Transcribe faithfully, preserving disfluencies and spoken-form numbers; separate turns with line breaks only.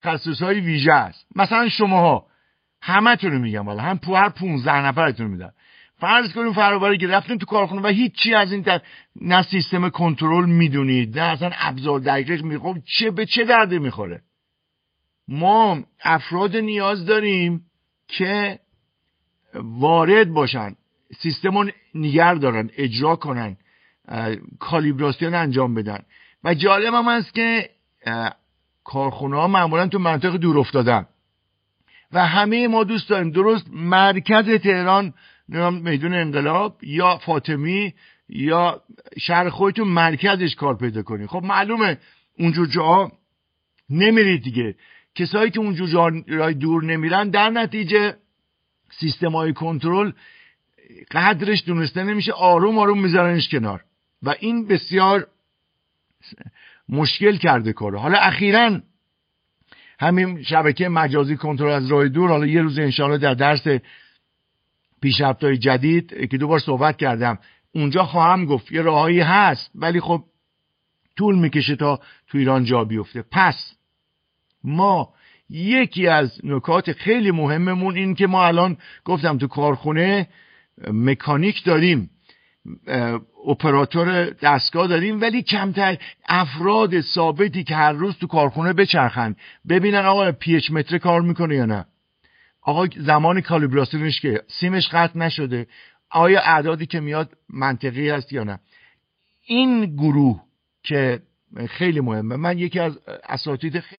تخصص‌های ویژه است. مثلا شماها همتون رو میگم، والا هم هر پانزده نفرتون میدن. فرض کنیم فرآوری که رفتین تو کارخونه و هیچی از این در... نه سیستم کنترل میدونید، نه اصلا ابزار دقیق میخواد، چه به چه درده میخوره؟ ما افراد نیاز داریم که وارد باشن، سیستم رو نگر دارن، اجرا کنن، کالیبراسیون انجام بدن. و جالب هم هست که کارخونه ها معمولا تو منطقه دور افتادن و همه ما دوست داریم درست مرکز تهران، میدون انقلاب یا فاطمی یا شهر خودتون مرکزش کار پیدا کنید. خب معلومه اونجور جاها نمیرید دیگه. کسایی که اونجور جاهای دور نمیرن، در نتیجه سیستم های کنترل قدرش دونسته نمیشه، آروم آروم میذارنش کنار و این بسیار مشکل کرده کاره. حالا اخیراً همین شبکه مجازی کنترل از راه دور، حالا یه روز انشاءالله در درس پیشرفت‌های جدید که دوبار صحبت کردم اونجا خواهم گفت یه راهی هست، ولی خب طول میکشه تا تو ایران جا بیفته. پس ما یکی از نکات خیلی مهممون این که ما الان گفتم تو کارخونه مکانیک داریم، اپراتور دستگاه داریم، ولی کمتر افراد ثابتی که هر روز تو کارخونه بچرخن ببینن آقا پی اچ متر کار میکنه یا نه، آقا زمان کالیبراسیونش که سیمش قطع نشده، آیا اعدادی که میاد منطقی هست یا نه. این گروه که خیلی مهمه. من یکی از اساتید